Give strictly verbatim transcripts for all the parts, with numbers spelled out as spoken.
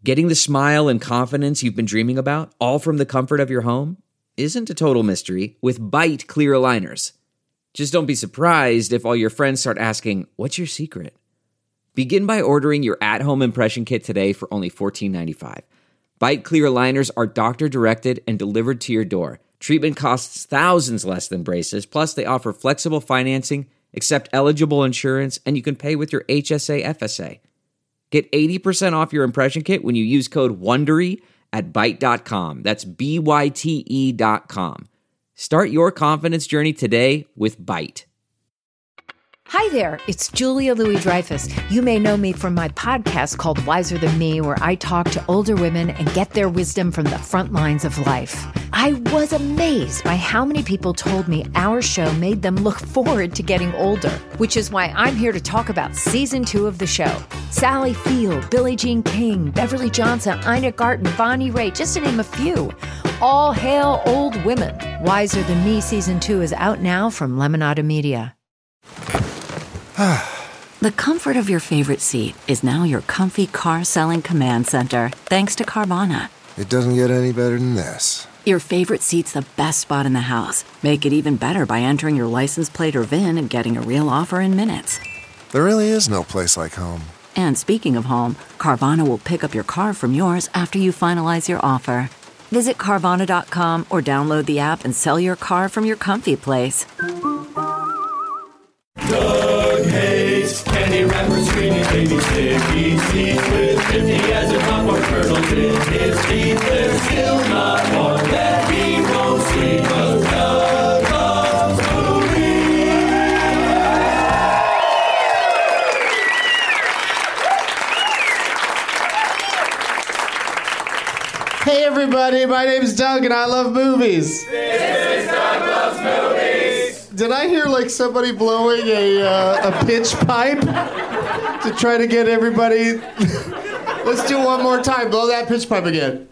Getting the smile and confidence you've been dreaming about, all from the comfort of your home, isn't a total mystery with Byte clear aligners. Just don't be surprised if all your friends start asking, "What's your secret?" Begin by ordering your at-home impression kit today for only fourteen ninety-five. Byte clear aligners are doctor-directed and delivered to your door. Treatment costs thousands less than braces, plus they offer flexible financing, accept eligible insurance, and you can pay with your H S A F S A. Get eighty percent off your impression kit when you use code WONDERY at byte dot com. That's B Y T E dot com. Start your confidence journey today with Byte. Hi there, it's Julia Louis-Dreyfus. You may know me from my podcast called Wiser Than Me, where I talk to older women and get their wisdom from the front lines of life. I was amazed by how many people told me our show made them look forward to getting older, which is why I'm here to talk about season two of the show. Sally Field, Billie Jean King, Beverly Johnson, Ina Garten, Bonnie Raitt, just to name a few. All hail old women. Wiser Than Me season two is out now from Lemonada Media. The comfort of your favorite seat is now your comfy car-selling command center, thanks to Carvana. It doesn't get any better than this. Your favorite seat's the best spot in the house. Make it even better by entering your license plate or V I N and getting a real offer in minutes. There really is no place like home. And speaking of home, Carvana will pick up your car from yours after you finalize your offer. Visit Carvana dot com or download the app and sell your car from your comfy place. Doug hates candy wrappers, screaming baby stickies. Teeth with fifty as a popcorn kernel in his teeth. There's still not one that he won't see, 'cause Doug loves movies. Hey everybody, my name's Doug and I love movies. This is Doug Loves Movies. Did I hear like somebody blowing a uh, a pitch pipe to try to get everybody? Let's do one more time. Blow that pitch pipe again.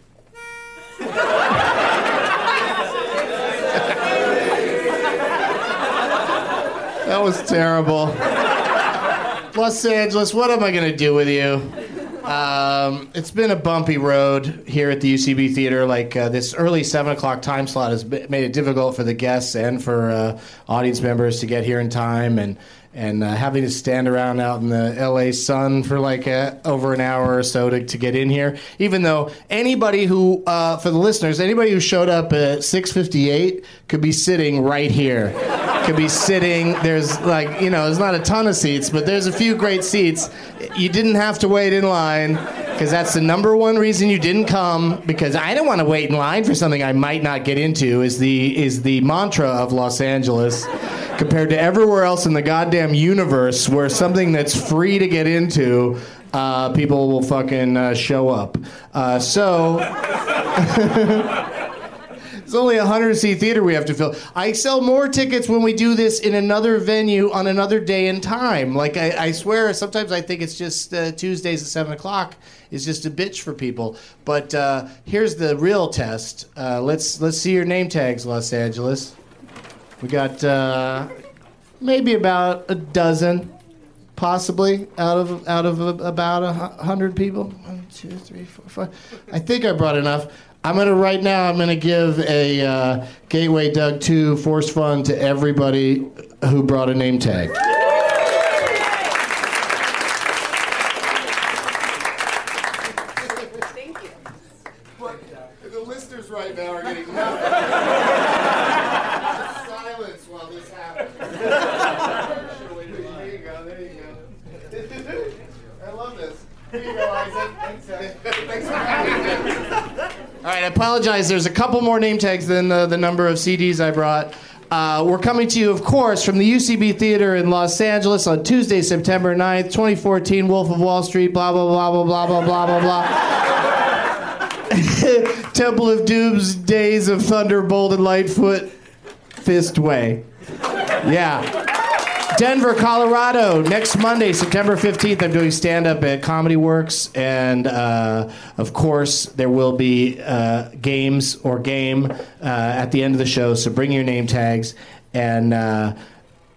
That was terrible. Los Angeles, what am I gonna do with you? Um, it's been a bumpy road here at the U C B Theater. Like uh, this early seven o'clock time slot has b- made it difficult for the guests and for uh, audience members to get here in time, and and uh, having to stand around out in the L A sun for like a, over an hour or so to, to get in here. Even though anybody who, uh, for the listeners, anybody who showed up at six fifty-eight could be sitting right here. Could be sitting, there's like, you know, there's not a ton of seats, but there's a few great seats. You didn't have to wait in line, because that's the number one reason you didn't come, because I don't want to wait in line for something I might not get into, is the is the mantra of Los Angeles, compared to everywhere else in the goddamn universe, where something that's free to get into, uh, people will fucking uh, show up. Uh, so... It's only a one hundred seat theater we have to fill. I sell more tickets when we do this in another venue on another day and time. Like, I, I swear, sometimes I think it's just uh, Tuesdays at seven o'clock is just a bitch for people. But uh, here's the real test. Uh, let's let's see your name tags, Los Angeles. We got uh, maybe about a dozen, possibly, out of out of a, about a hundred people. One, two, three, four, five. I think I brought enough. I'm going to, right now, I'm going to give a uh, Gateway Doug two Force Fund to everybody who brought a name tag. Thank you. But the listeners right now are getting silence while this happens. There you go, there you go. I love this. Here you go, Isaac. Thanks, Isaac. Thanks for having me. All right, I apologize. There's a couple more name tags than the, the number of C Ds I brought. Uh, we're coming to you, of course, from the U C B Theater in Los Angeles on Tuesday, September ninth, twenty fourteen, Wolf of Wall Street, blah, blah, blah, blah, blah, blah, blah, blah, blah. Temple of Doom's Days of Thunderbolt and Lightfoot, Fist Way. Yeah. Denver, Colorado, next Monday, September fifteenth, I'm doing stand-up at Comedy Works, and uh, of course, there will be uh, games or game uh, at the end of the show, so bring your name tags, and uh,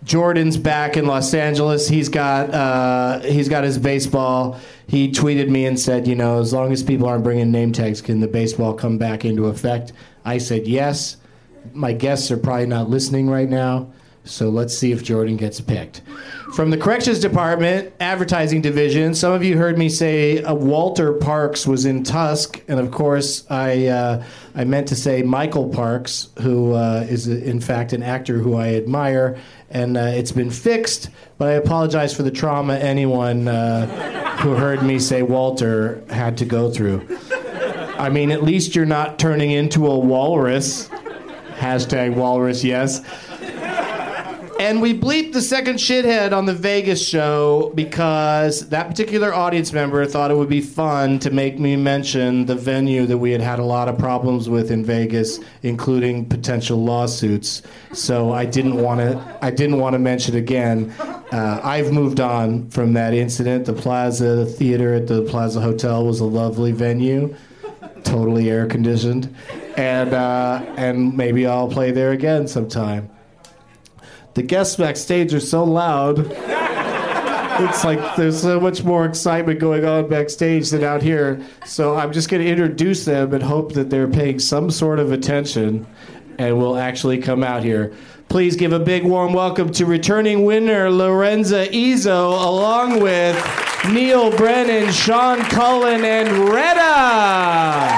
Jordan's back in Los Angeles. He's got uh, he's got his baseball. He tweeted me and said, you know, as long as people aren't bringing name tags, can the baseball come back into effect? I said yes. My guests are probably not listening right now, so let's see if Jordan gets picked. From the Corrections Department, Advertising Division, some of you heard me say uh, Walter Parks was in Tusk, and of course I uh, I meant to say Michael Parks, who uh, is in fact an actor who I admire, and uh, it's been fixed, but I apologize for the trauma anyone uh, who heard me say Walter had to go through. I mean, at least you're not turning into a walrus. Hashtag walrus, yes. And we bleeped the second shithead on the Vegas show because that particular audience member thought it would be fun to make me mention the venue that we had had a lot of problems with in Vegas, including potential lawsuits. So I didn't want to. I didn't want to mention it again. Uh, I've moved on from that incident. The Plaza Theater at the Plaza Hotel was a lovely venue, totally air conditioned, and uh, and maybe I'll play there again sometime. The guests backstage are so loud. It's like there's so much more excitement going on backstage than out here. So I'm just going to introduce them and hope that they're paying some sort of attention and will actually come out here. Please give a big warm welcome to returning winner Lorenza Izzo, along with Neil Brennan, Sean Cullen, and Retta.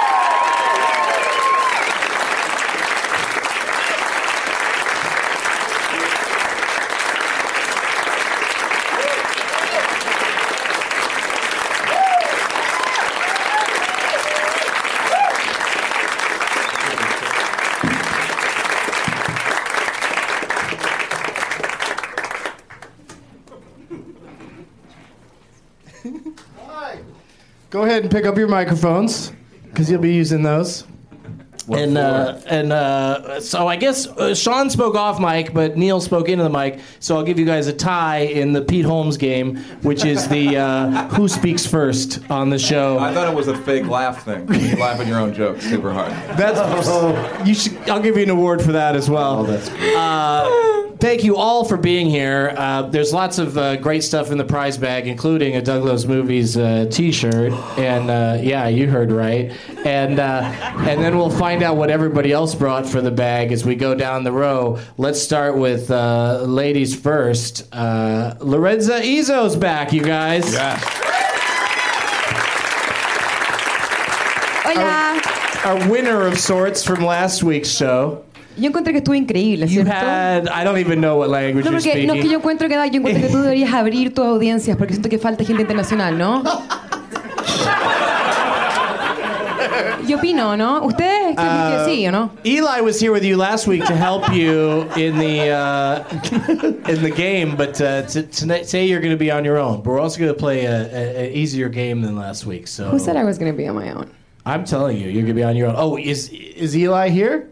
Go ahead and pick up your microphones, because you'll be using those. What and uh, and uh, so I guess uh, Sean spoke off mic, but Neil spoke into the mic. So I'll give you guys a tie in the Pete Holmes game, which is the uh, who speaks first on the show. I thought it was a fake laugh thing. You laugh at your own jokes super hard. That's oh, you should. I'll give you an award for that as well. Oh, that's great. Uh, Thank you all for being here. Uh, there's lots of uh, great stuff in the prize bag, including a Doug Loves Movies uh, T-shirt, and uh, yeah, you heard right. And uh, and then we'll find out what everybody else brought for the bag as we go down the row. Let's start with uh, ladies first. Uh, Lorenza Izzo's back, you guys. Yeah. Hola. Our, our winner of sorts from last week's show. Yo encontré que estuvo increíble, You ¿cierto? had, I don't even know what language No, you're porque, speaking. no, que yo encuentro que, yo encuentro que tú deberías abrir tus audiencias porque siento que falta gente internacional, ¿no? Yo opino, ¿no? ¿Ustedes creen Uh, que sí o no? Eli was here with you last week to help you in the uh, in the game, but uh, to, tonight, say you're going to be on your own. But we're also going to play an easier game than last week. So Who said I was going to be on my own? I'm telling you, you're going to be on your own. Oh, is is Eli here?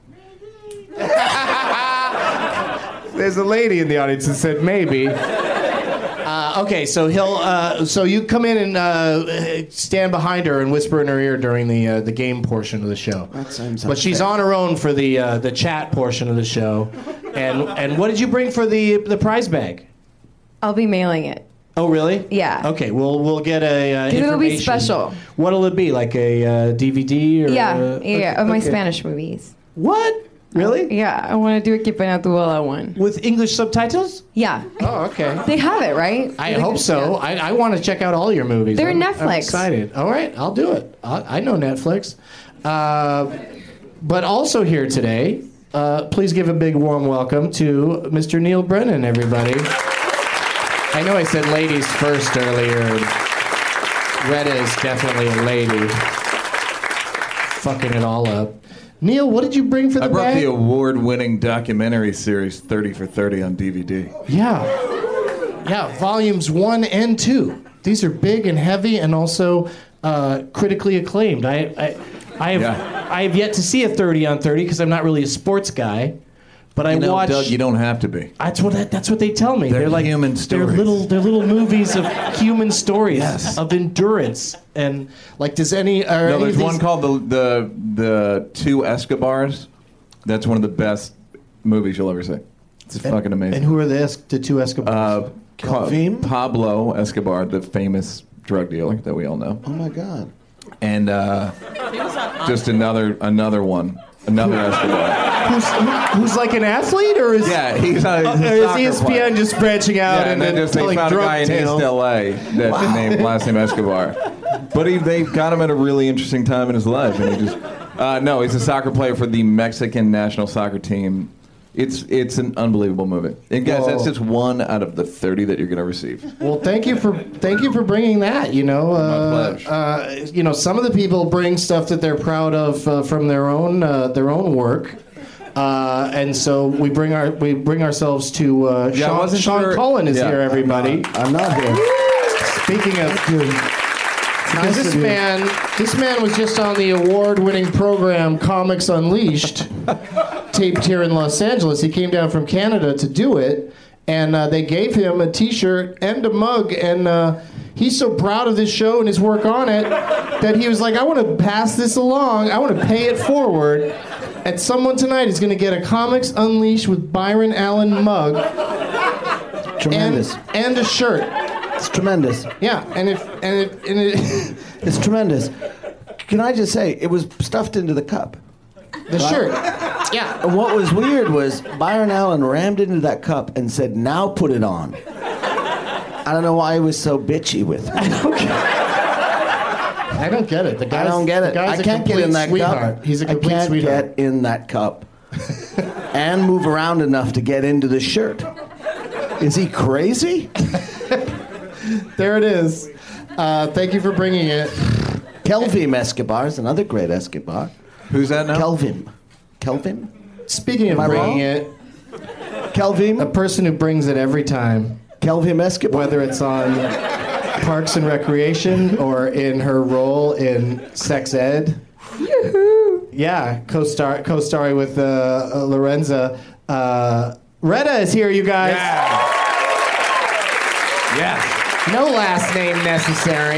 There's a lady in the audience that said maybe. Uh, okay, so he'll. Uh, so you come in and uh, stand behind her and whisper in her ear during the uh, the game portion of the show. That sounds But she's on her own for the uh, the chat portion of the show. And and what did you bring for the the prize bag? I'll be mailing it. Oh, really? Yeah. Okay, we'll we'll get a. Uh, 'Cause it'll be information. special. What'll it be? Like a uh, D V D or? Yeah, uh, yeah, of my okay. Spanish movies. What? Really? Yeah, I want to do a Que Pena Tu Boda one. With English subtitles? Yeah. Oh, okay. They have it, right? I hope so. I, I want to check out all your movies. They're I'm, Netflix. I'm excited. All right, I'll do it. I, I know Netflix. Uh, but also here today, uh, please give a big warm welcome to Mister Neil Brennan, everybody. I know I said ladies first earlier. Retta is definitely a lady. Fucking it all up. Neil, what did you bring for the I brought bag? the award-winning documentary series thirty for thirty on D V D. Yeah. Yeah, volumes one and two. These are big and heavy and also uh, critically acclaimed. I, I, I, have, Yeah. I have yet to see a thirty on thirty because I'm not really a sports guy. But I You know, watch. Doug, you don't have to be. That's what that, that's what they tell me. They're like human They're stories. little they're little movies of human stories Yes. of endurance and like does any are No, any there's of one these- called the the the Two Escobars. That's one of the best movies you'll ever see. It's fucking amazing. And who are the, es- the two Escobars? Uh, Pa- Pablo Escobar, the famous drug dealer that we all know. Oh my God! And uh, just another another one, another Escobar. Who's, who, who's like an athlete, or is Yeah, he's, uh, he's a uh, is soccer E S P N player. just branching out Yeah, and, and then then just they telling found a drug guy in tales? East L A that's named last name Escobar. But he, they got him at a really interesting time in his life, and he just uh, no, he's a soccer player for the Mexican national soccer team. It's it's an unbelievable movie. And guys, Whoa. that's just one out of the thirty that you're going to receive. Well, thank you for thank you for bringing that. You know, uh, uh, you know, some of the people bring stuff that they're proud of uh, from their own uh, their own work, uh, and so we bring our we bring ourselves to uh, Yeah, I Sean, wasn't Sean sure- Cullen is Yeah. here, everybody. I'm not here. Speaking of. Nice this of you. man, this man was just on the award-winning program Comics Unleashed, taped here in Los Angeles. He came down from Canada to do it, and uh, they gave him a T-shirt and a mug, and uh, he's so proud of this show and his work on it that he was like, "I want to pass this along. I want to pay it forward." And someone tonight is going to get a Comics Unleashed with Byron Allen mug and, Tremendous. and a shirt. It's tremendous. Yeah, and if and if and it, It's tremendous. Can I just say, it was stuffed into the cup. the shirt, yeah. And what was weird was Byron Allen rammed into that cup and said, "Now put it on." I don't know why he was so bitchy with me. I don't get it. The I guy's, don't get the it. guy's I a can't get in complete that sweetheart. cup. He's a I complete can't sweetheart. get in that cup and move around enough to get into the shirt. Is he crazy? There it is. Uh, thank you for bringing it. Kelvin Escobar is another great Escobar. Who's that now? Kelvin. Kelvin? Speaking of Am I bringing wrong? it, Kelvin? a person who brings it every time, Kelvin Escobar. whether it's on Parks and Recreation or in her role in Sex Ed. Yeah, co-star co-starring with uh, uh, Lorenza. Uh, Retta is here, you guys. Yeah. No last name necessary.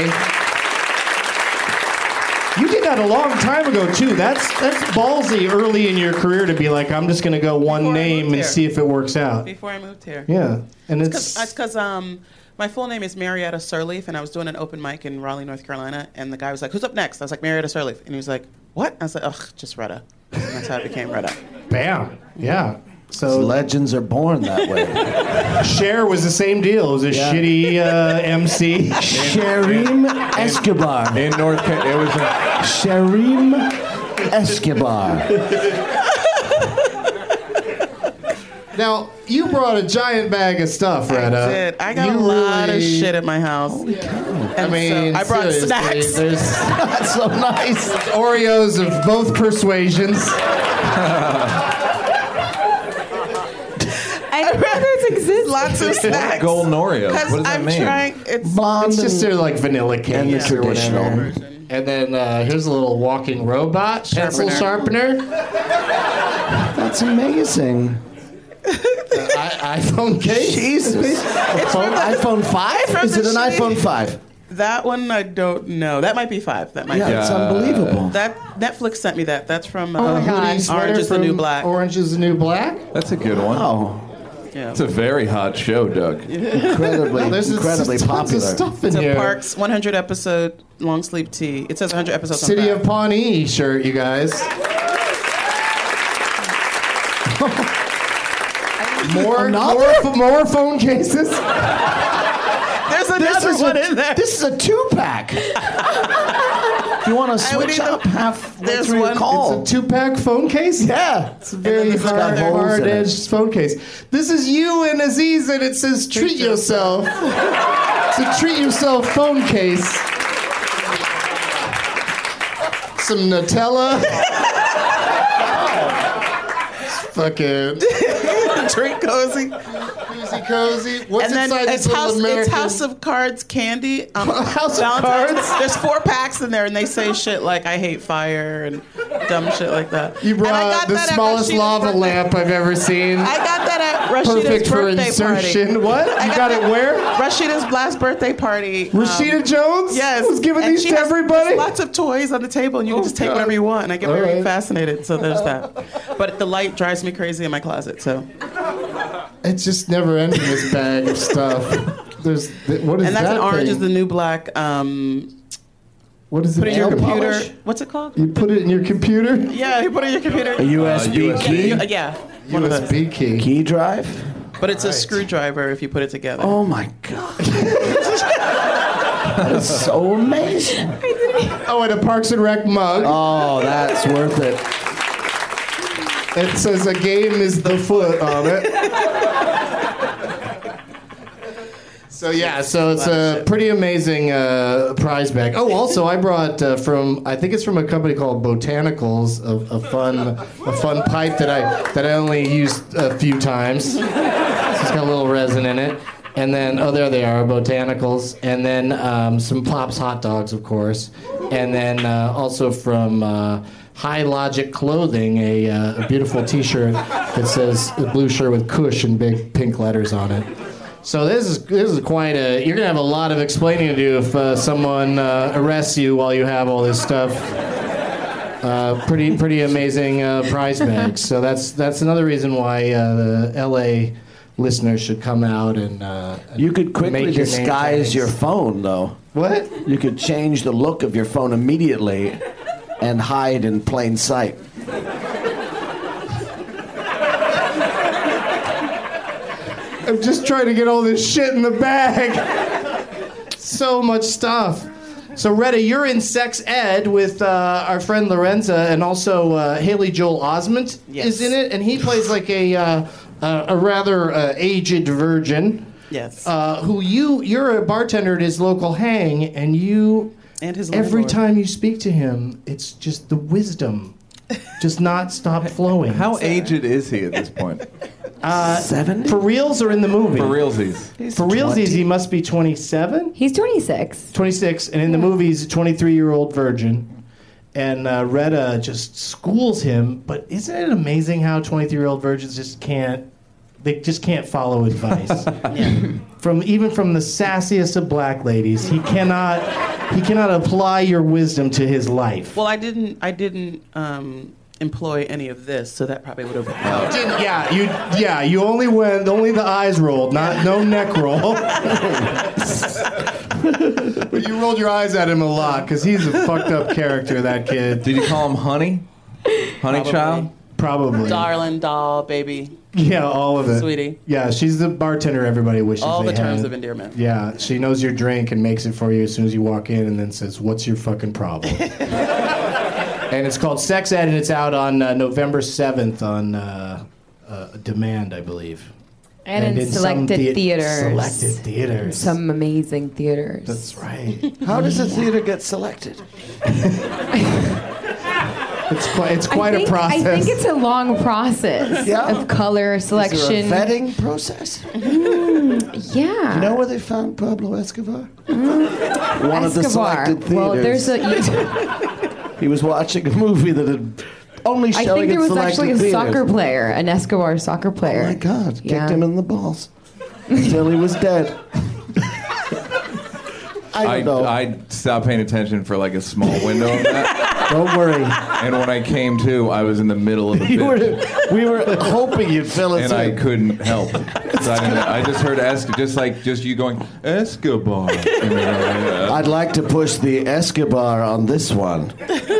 You did that a long time ago too. That's that's ballsy early in your career to be like, I'm just gonna go one Before I name moved and here. see if it works out. Before I moved here. Yeah, and It's it's, That's because um, my full name is Marietta Sirleaf, and I was doing an open mic in Raleigh, North Carolina, and the guy was like, "Who's up next?" I was like, "Marietta Sirleaf," and he was like, "What?" I was like, "Ugh, just Retta." And that's how it became Retta. bam. Yeah. So Legends are born that way. Cher was the same deal. It was a Yeah. shitty uh, M C. Sharim Escobar. In North Carolina, it was a, Sharim Escobar. Now you brought a giant bag of stuff, Retta. I did. I got You a lot really- of shit at my house. I And mean, so I brought seriously, snacks. There's That's so nice. Oreos of both persuasions. I didn't know those exist. Lots of snacks. golden Oreos. Because What does that I'm mean? trying. It's Blonde It's just and- their like vanilla and the cakes or traditional. whatever. And then uh, here's a little walking robot, pencil sharpener, That's amazing. I- iPhone case. Jesus. iPhone, iPhone five? from Is it the an shitty- iPhone five? that one. I don't know. That might be five. That might. Yeah, be. it's Yeah. unbelievable. That Netflix sent me that. That's from Oh uh, my God. Orange Sweater is the from New Black. Orange is the New Black. that's a good one. Oh, Yeah. It's a very hot show, Doug. incredibly, There's incredibly just tons of popular. stuff in It's a here. Parks one hundred episode long sleeve tee. It says one hundred episodes. on City the of back. Pawnee shirt, you guys. more, more, more phone cases. There's another is one a, in there. This is a two-pack. If you want to I would switch either- up halfway There's through your one- call. It's a two-pack phone case. Yeah. It's a very there's hard, another- holes in it. hard-edged phone case. This is you and Aziz, and it says "Treat yourself." It's a treat yourself phone case. Some Nutella. It's fucking Drink cozy. cozy, cozy. What's And then inside it's this house, little American? it's House of Cards candy. Um, House of Valentine's- Cards? There's four packs in there, and they say shit like "I hate fire" and dumb shit like that. You And I brought got the that at smallest Rashida's lava birthday. lamp I've ever seen. I got that at Rashida's Perfect for birthday insertion. party. What? I You got it where? Rashida's last birthday party. um, Rashida Jones? Yes. Was giving And these she to has everybody? Lots of toys on the table, and you can Oh, just take God. whatever you want. And I get All very right. fascinated, so there's that. But the light drives me crazy in my closet, so. It's just never ending, this bag of stuff. There's what is and that's that an orange thing? is the new black. Um, what is it? Put it in your Nail computer. polish? What's it called? You put it in your computer? Yeah, you put it in your computer. A U S B Uh, key? Uh, yeah. One U of S those. B key. Key drive? But it's a Right. screwdriver if you put it together. Oh my God. That is so amazing. Oh, and a Parks and Rec mug. Oh, that's worth it. It says a game is the foot on it. So yeah, so it's a pretty amazing uh, prize bag. Oh, also I brought uh, from I think it's from a company called Botanicals a, a fun a fun pipe that I that I only used a few times. So it's got a little resin in it. And then oh there they are, Botanicals. And then um, some Pops hot dogs, of course. And then uh, also from uh, High Logic Clothing, a, uh, a beautiful T-shirt that says a blue shirt with Kush in big pink letters on it. So this is this is quite a. You're gonna have a lot of explaining to do if uh, someone uh, arrests you while you have all this stuff. Uh, pretty pretty amazing uh, prize bags. So that's that's another reason why uh, the L A listeners should come out and. Uh, You could quickly make your name disguise tags. your phone, though. What? You could change the look of your phone immediately and hide in plain sight. I'm just trying to get all this shit in the bag. So much stuff. So, Retta, you're in sex ed with uh, our friend Lorenza, and also uh, Haley Joel Osment Yes. is in it, and he plays like a uh, uh, a rather uh, aged virgin. Yes. Uh, who you you're a bartender at his local hang, and you And his every landlord. time you speak to him, it's just the wisdom, just not stop flowing. How aged is he at this point? Seven? For reals or in the movie? For realsies. For realsies, he must be twenty-seven. He's twenty-six. twenty-six, and in the movie, he's a twenty-three-year-old virgin. And uh, Retta just schools him. But isn't it amazing how twenty-three-year-old virgins just can't, they just can't follow advice? From even from the sassiest of black ladies, he cannot, he cannot apply your wisdom to his life. Well, I didn't. I didn't um, employ any of this, so that probably would have helped. Didn't- yeah, you, yeah, you only went, only the eyes rolled, not no neck roll. But you rolled your eyes at him a lot because he's a fucked up character, that kid. Did you call him Honey? Honey Probably. Child? Probably. Darling, doll, baby. Yeah, all of it. Sweetie. Yeah, she's the bartender everybody wishes All they the terms had. of endearment. Yeah, she knows your drink and makes it for you as soon as you walk in and then says, "What's your fucking problem?" And it's called Sex Ed, and it's out on uh, November seventh on uh, uh, demand, I believe. And, in, some selected thea- theaters. Selected theaters. Some amazing theaters. That's right. How does a theater get selected? It's quite, it's quite I think, a process. I think it's a long process Yeah. of color Is there selection. a vetting process? Yeah. You know where they found Pablo Escobar? One of the Escobar. selected theaters. Well, there's a. He was watching a movie that had only I showing think there in was selected actually a theaters. soccer player, an Escobar soccer Oh player. my God! Kicked Yeah. him in the balls until he was dead. I don't I, know. I stopped paying attention for like a small window of that. Don't worry. And when I came to, I was in the middle of a You bit. were, we were hoping you'd fill us And I in. couldn't help. So I, didn't, I just heard Escobar, just like just you going Escobar. And then I went, uh, I'd like to push the Escobar on this one.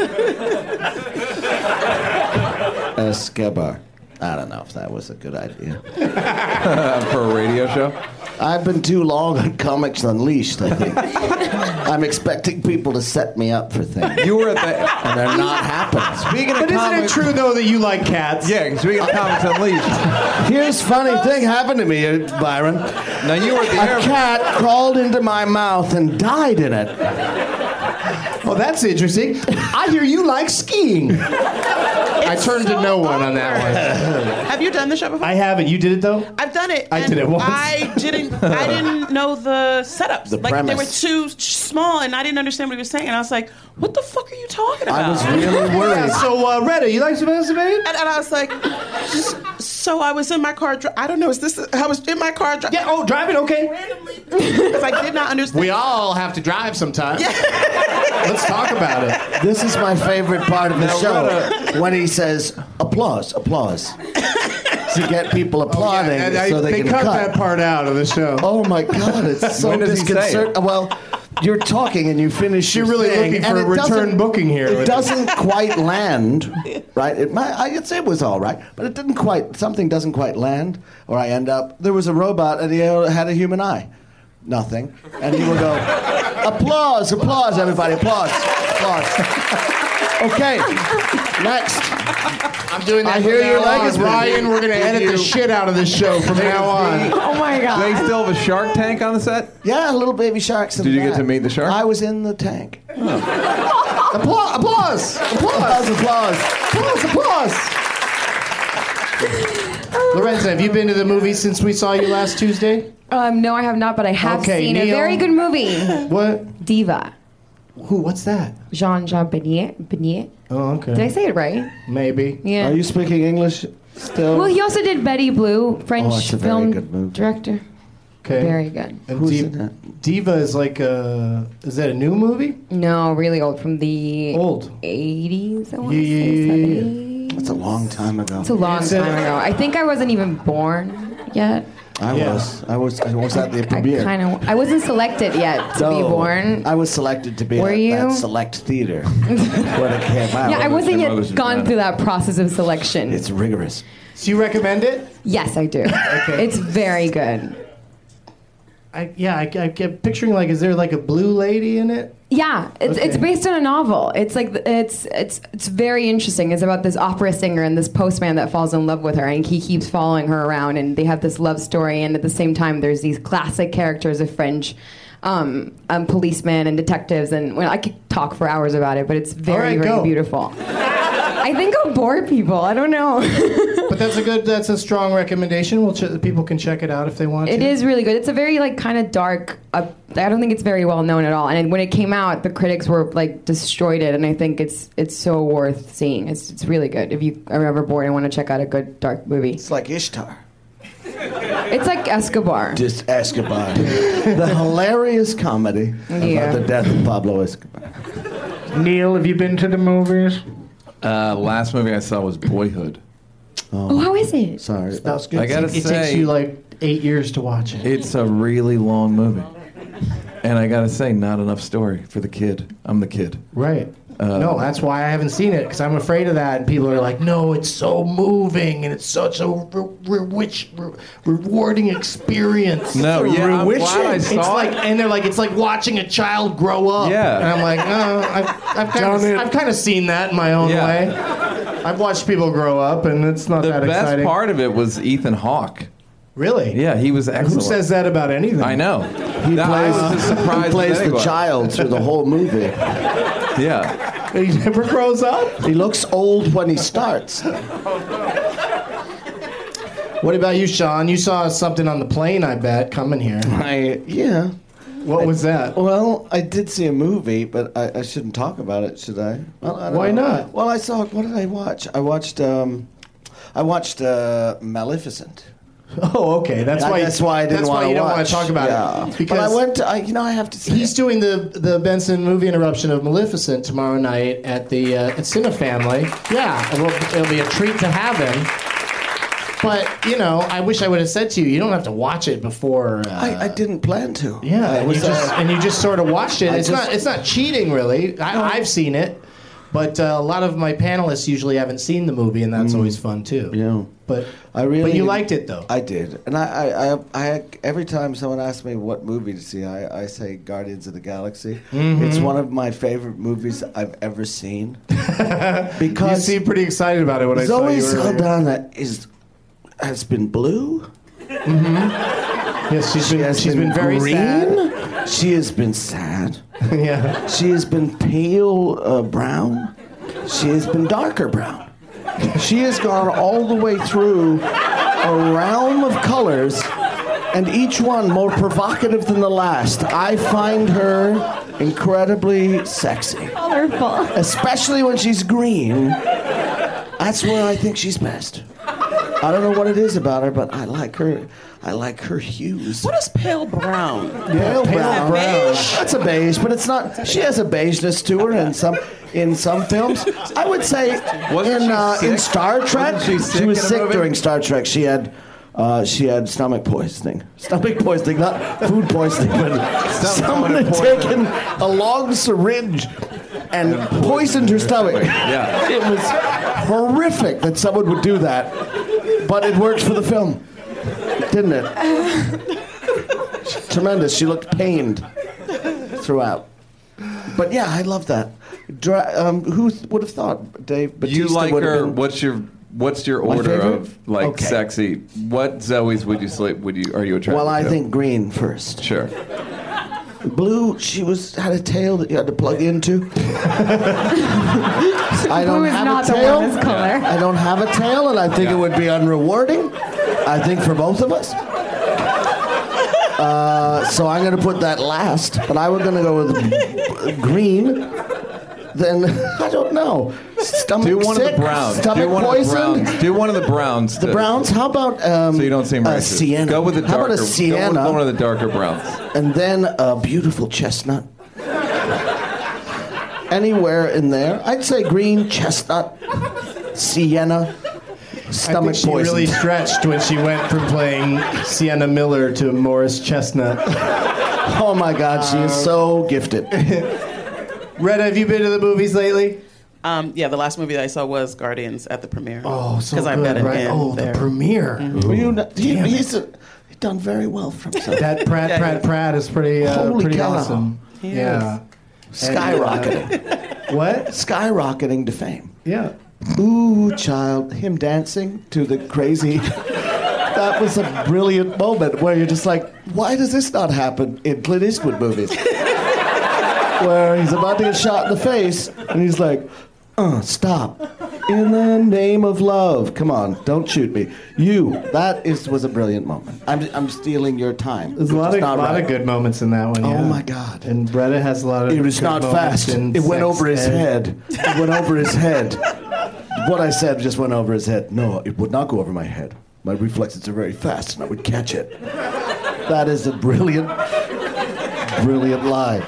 Escobar. I don't know if that was a good idea. for a radio show. I've been too long on Comics Unleashed, I think. I'm expecting people to set me up for things. You were at the. And they're not happening. Speaking of But isn't it comics, true, though, that you like cats? Yeah, speaking of Comics Unleashed. Here's funny thing happened to me, uh, Byron. Now you were at the A airport. cat crawled into my mouth and died in it. Well, that's interesting. I hear you like skiing. I turned to no one on that one. Have you done the show before? I haven't. You did it, though? I've done it. I and did it once. I didn't. I didn't know the setups. The like they were premise. too small, and I didn't understand what he was saying. And I was like, "What the fuck are you talking about?" I was really worried. Yeah, so, uh, Retta, you like Sebastian Bane? and, and I was like, "So I was in my car. Dri- I don't know. Is this? I was in my car. Dri- Yeah, oh, driving, okay. randomly because I did not understand. We all have to drive sometime. Let's talk about it. This is my favorite part of the Now, show. Retta- When he says, applause, applause. to get people applauding, and I- so they, they can cut, cut that part out of the show. Oh my God, it's so When does he say it? disconcerting. Well, you're talking and you finish. You're your really thing, looking and for it a return doesn't- booking here. It doesn't quite land, right? It might, I could say it was all right, but it didn't quite. Something doesn't quite land, or I end up. There was a robot and he had a human eye. Nothing, and he would go, applause, applause, everybody, applause, applause. Okay, next. I'm doing that. I from hear now your on. legacy. Ryan, we're going to edit the shit out of this show from now on. Oh my Do god. they still have a shark tank on the set? Yeah, little baby sharks. In Did you get that. to meet the shark? I was in the tank. Applause! Applause! Applause, applause. Applause! Applause! Lorenza, have you been to the movies since we saw you last Tuesday? Um, no, I have not, but I have Okay, seen a Neil. very good movie. What? Diva. Who? What's that? Jean-Jean Benet. Benet. Oh, okay. Did I say it right? Maybe. Yeah. Are you speaking English still? Well, he also did Betty Blue, French Oh, that's a very film good movie. director. Okay. Very good. And Who's Div- in that? Diva is like a. Is that a new movie? No, really old, from the Old. eighties, I want Yeah, to yeah, say, yeah, yeah. seventies. That's a long time ago. It's a long Is it- time ago. I think I wasn't even born yet. I Yeah. was. I was. I was at the I premiere. kind of. I wasn't selected yet to be No, born. I was selected to be Were at you? that select theater when it came out. Yeah, I wasn't my mother's yet gone vagina. through that process of selection. It's rigorous. So you recommend it? Yes, I do. Okay. It's very good. I yeah. I, I kept picturing like, is there like a blue lady in it? Yeah, it's it's Okay. based on a novel. It's like it's it's it's very interesting. It's about this opera singer and this postman that falls in love with her, and he keeps following her around, and they have this love story. And at the same time, there's these classic characters of French um, um, policemen and detectives. And well, I could talk for hours about it, but it's very All right, very go. beautiful. I think I'll bore people. I don't know. But that's a good. That's a strong recommendation. We'll ch- people can check it out if they want It to. is really good. It's a very like kind of dark. Uh, I don't think it's very well known at all. And when it came out, the critics were like destroyed it. And I think it's it's so worth seeing. It's it's really good. If you are ever bored and want to check out a good dark movie, It's like Ishtar. it's like Escobar. Just Escobar. The hilarious comedy Yeah. about the death of Pablo Escobar. Neil, have you been to the movies? Uh, last movie I saw was Boyhood. Oh, how is it? Sorry. That's good. I gotta it, it say- takes you like eight years to watch it. It's a really long movie. And I gotta say, not enough story for the kid. I'm the kid. Right. Uh, no, that's why I haven't seen it, because I'm afraid of that. And people are like, no, it's so moving and it's such a re- re- rich, re- rewarding experience. No, yeah, I'm Rewitching. glad I It's saw like, it. and they're like, it's like watching a child grow up. Yeah. And I'm like, no, I've, I've kind of, Don't it- I've kind of seen that in my own Yeah. way. I've watched people grow up, and it's not The that best exciting. part of it was Ethan Hawke. Really? Yeah, he was excellent. Who says that about anything? I know. He No, plays, I was as surprised he plays as the anyone. child through the whole movie. Yeah. He never grows up? He looks old when he starts. What about you, Sean? You saw something on the plane, I bet, coming here. I yeah. What was that? Well, I did see a movie, but I, I shouldn't talk about it, should I? Well, I don't Why know. not? Well, I saw. What did I watch? I watched. Um, I watched uh, Maleficent. Oh, okay. That's Yeah, why. That's why I didn't that's want why to you don't watch. want to talk about yeah. it. Because but I went. To, I, you know, I have to say. he's doing the the Benson movie interruption of Maleficent tomorrow night at the uh, at Cinefamily. Yeah, it'll, it'll be a treat to have him. But you know, I wish I would have said to you, you don't have to watch it before. Uh, I, I didn't plan to. yeah, I and, was, you just, uh, and you just sort of watched it. I It's just- not it's not cheating really. I, I've seen it, but uh, a lot of my panelists usually haven't seen the movie, and that's always fun too. yeah. But I really. but you liked it though. I did, and I, I, I, I every time someone asks me what movie to see, I, I say Guardians of the Galaxy. Mm-hmm. It's one of my favorite movies I've ever seen. You Because seem pretty excited about it when I saw Zoe you earlier. Saldana is has been blue. Yes, she's been has she's been, very green. sad. She has been sad. Yeah. She has been pale uh, brown. She has been darker brown. She has gone all the way through a realm of colors, and each one more provocative than the last. I find her incredibly sexy, Colorful. especially when she's green. That's where I think she's best. I don't know what it is about her, but I like her. I like her hues. What is pale brown? Pale brown. brown. That's a beige, but it's not. She has a beigeness to her, and some. in some films. I would say Wasn't in she uh, in sick? Star Trek, Wasn't she sick was in a sick movie? during Star Trek. She had uh, she had stomach poisoning. Stomach poisoning, not food poisoning, but someone had poisoning. taken a long syringe and poisoned her stomach. Yeah. It was horrific that someone would do that, but it worked for the film, didn't it? Tremendous. She looked pained throughout. But yeah, I love that. Dra- um, who th- would have thought, Dave? Batista You like would have her? been- What's your What's your My order favorite? of like Okay. sexy? What Zoe's would you sleep? Would you are you attracted? Well, I to? think green first. Sure. Blue, she was had a tail that you had to plug into. I don't Blue is have not a the tail. warmest color. I don't have a tail, and I think it would be unrewarding. I think for both of us. Uh, so I'm going to put that last, but I was going to go with b- green. Then I don't know. Stomach Do one sick, of the browns. Stomach Do one poisoned. of the browns. Do one of the browns. The to- browns. How about um, So you don't seem a racist. sienna? Go with the How darker. about a sienna? Go with one of the darker browns. And then a beautiful chestnut. Anywhere in there, I'd say green, chestnut, sienna, I stomach think she poison. really stretched when she went from playing Sienna Miller to Morris Chestnut. Oh my God, she is so gifted. Retta, have you been to the movies lately? Um, yeah, the last movie that I saw was Guardians at the premiere. Oh, so Because I good, met it right? in Oh, there. the premiere. Were you not, he, he's, a, he's done very well for himself. That Pratt, Yeah, Pratt, yeah. Pratt is pretty, uh, Holy pretty cow. awesome. He yeah. Skyrocketing. What? Skyrocketing to fame. Yeah. Ooh, child, him dancing to the crazy. That was a brilliant moment where you're just like, why does this not happen in Clint Eastwood movies? Where he's about to get shot in the face, and he's like, uh, stop. In the name of love. Come on, don't shoot me. You, that is was a brilliant moment. I'm, I'm stealing your time. There's a lot, It's of, not lot right. of good moments in that one. Oh yeah. my God. And Retta has a lot of It was good not moments fast. in It went Sex over his Ed. head. It went over his head. What I said just went over his head. No, it would not go over my head. My reflexes are very fast, and I would catch it. That is a brilliant, brilliant lie.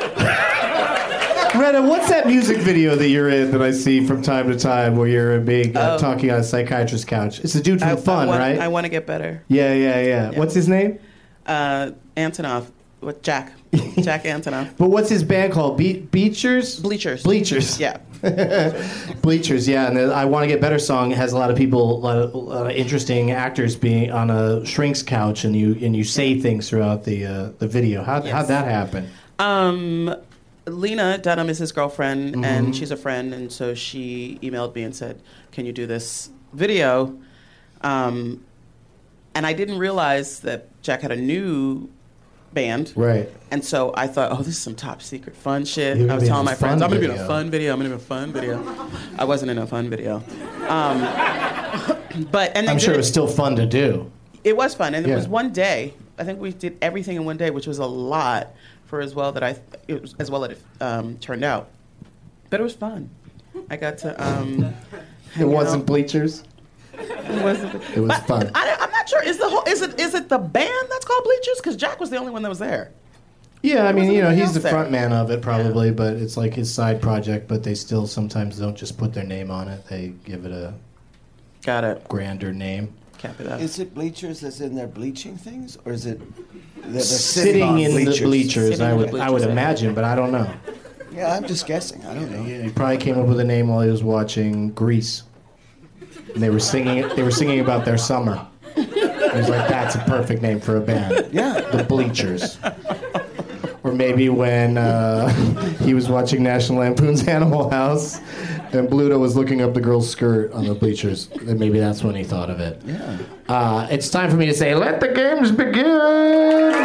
Retta, what's that music video that you're in that I see from time to time where you're being uh, Oh. talking on a psychiatrist's couch? It's a dude from I, Fun, I want, right? I want to get better. yeah, yeah, yeah, Yeah. What's his name? Uh, Antonov, with Jack, Jack Antonov. But what's his band called? Be- Beachers? Bleachers. Bleachers. Yeah. Bleachers, yeah. And the I Want to Get Better song has a lot of people, a lot of, a lot of interesting actors being on a shrink's couch, and you and you say things throughout the uh, the video. How, Yes. How'd that happen? Um, Lena Dunham is his girlfriend, Mm-hmm. and she's a friend, and so she emailed me and said, "Can you do this video?" Um, and I didn't realize that Jack had a new band, Right. and so I thought, "Oh, this is some top secret fun shit." You're I was gonna be telling in my a friends, fun "I'm gonna be in video." a fun video. I'm gonna be in a fun video." I wasn't in a fun video, um, but and they I'm did sure it- it was still fun to do. It was fun, and it Yeah. was one day. I think we did everything in one day, which was a lot for as well that I it was, as well that it um, turned out. But it was fun. I got to. Um, It hang wasn't out. Bleachers. It wasn't. It was But fun. I, I'm not sure. Is the whole is it is it the band that's called Bleachers? Because Jack was the only one that was there. Yeah, I mean, wasn't you know, anything he's the else there. front man of it probably, but it's like his side project, but they still sometimes don't just put their name on it. They give it a Got it. grander name. Cap it up. Is it bleachers as in they're bleaching things? Or is it that they're Sitting, on in the bleachers, Sitting I in the would, I bleachers, would yeah. imagine, but I don't know. Yeah, I'm just guessing. I don't know. Yeah, he probably came up with a name while he was watching Grease, and they were singing. They were singing about their summer. He was like, "That's a perfect name for a band." Yeah. The Bleachers. Or maybe when uh, he was watching National Lampoon's Animal House, and Bluto was looking up the girl's skirt on the bleachers, and maybe that's when he thought of it. Yeah. Uh, it's time for me to say, "Let the games begin."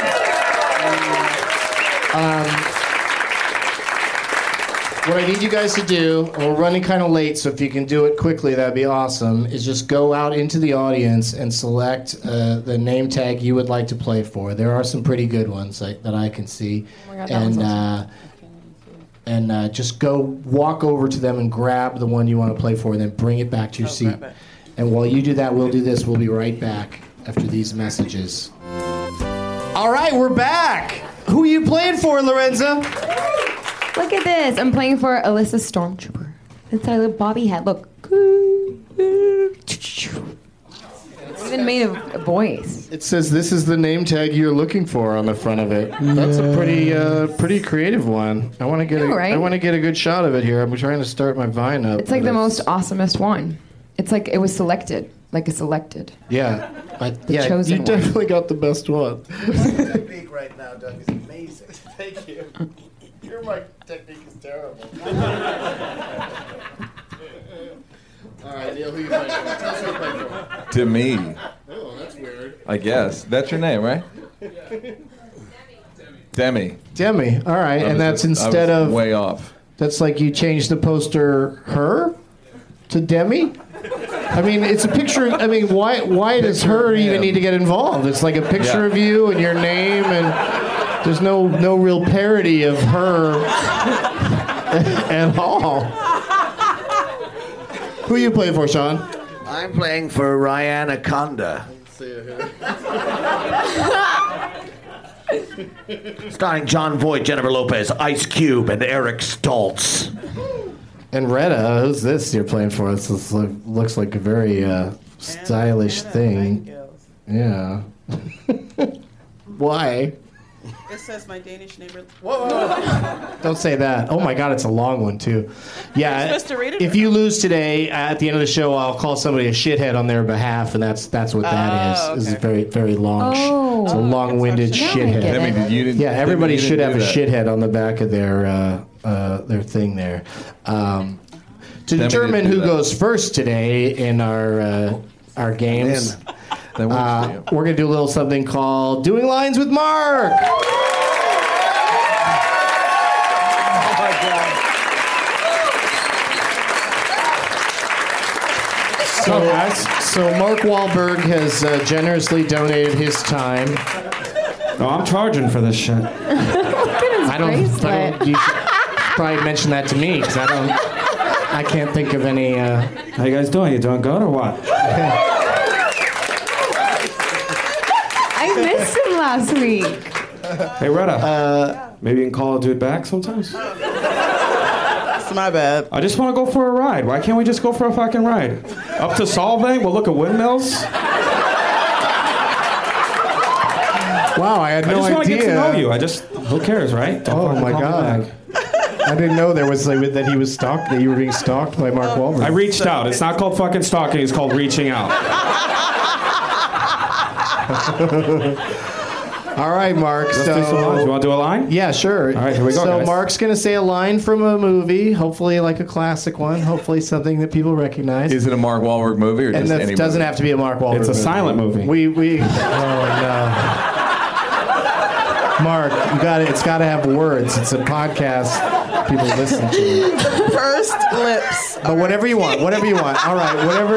Um, what I need you guys to do, and we're running kind of late, so if you can do it quickly, that'd be awesome, is just go out into the audience and select uh, the name tag you would like to play for. There are some pretty good ones like, that I can see. Oh my God, that and one's uh, and uh, just go walk over to them and grab the one you want to play for, and then bring it back to your Oh, seat. grab it. And while you do that, we'll do this. We'll be right back after these messages. All right, we're back. Who are you playing for, Lorenza? Look at this. I'm playing for Alyssa Stormtrooper. It's our little bobby hat. Look. It's even made a, a voice. It says this is the name tag you're looking for on the front of it. That's a pretty uh, pretty creative one. I want to get a, know, right? I want to get a good shot of it here. I'm trying to start my Vine up. It's like but the most awesomest one. It's like it was selected. Like it's selected. Yeah. I, The yeah, chosen you one. definitely got the best one. technique right now, Doug, is amazing. Thank you. Your my technique is terrible. All right, Neil, who you playing for? Tell us who you playing for. To me, Oh, that's weird. I guess. That's your name, right? Demi. Demi. All right, I and was that's just- I instead was of way off. That's like you changed the poster her to Demi. I mean, it's a picture. I mean, why why does Picture her of even him. need to get involved? It's like a picture Yeah. of you and your name, and there's no no real parody of her at all. Who you playing for, Sean? I'm playing for Ryan Aconda. Starring John Voight, Jennifer Lopez, Ice Cube, and Eric Stoltz. And Retta, who's this you're playing for? This is, like, looks like a very uh, stylish thing. Yeah. Why? It says my Danish neighbor. Don't say that. Oh my God, it's a long one too. Yeah. You're supposed to read it? If you lose today, at the end of the show, I'll call somebody a shithead on their behalf, and that's that's what that Oh, is. Is okay. a very very long. sh- Oh. It's a long-winded Now I shithead. get it. Demi, did you didn't, Yeah, everybody Demi, you should didn't have a do that. shithead on the back of their uh, uh, their thing there. Um, to Demi determine didn't do who that. goes first today in our uh, our games, That works uh, for you. we're gonna do a little something called Doing Lines with Mark. So, so Mark Wahlberg has uh, generously donated his time. Oh, I'm charging for this shit. Look at his I don't. I bracelet. don't you should probably mention that to me because I don't. I can't think of any. Uh, How you guys doing? You doing good or what? I missed him last week. Hey, Retta. Uh, maybe you can call a dude back sometimes? It's my bad. I just want to go for a ride. Why can't we just go for a fucking ride? Up to Solvang, we'll look at windmills. wow, I had I no just want to idea. get to know you. I just, who cares, right? Don't Oh fucking my call me God. back. I didn't know there was like, that he was stalked. That you were being stalked by Mark Wahlberg. I reached out. It's not called fucking stalking. It's called reaching out. All right, Mark. Let's so do some lines. You want to do a line? yeah, sure. All right, here we go, So guys. Mark's gonna say a line from a movie, hopefully like a classic one, hopefully something that people recognize. Is it a Mark Wahlberg movie or and just that any doesn't movie? have to be a Mark Wahlberg. It's a movie. silent movie. We we. Oh no. Mark, you got it. It's got to have words. It's a podcast. People listen to. First lips. But whatever you want, whatever you want. All right, whatever.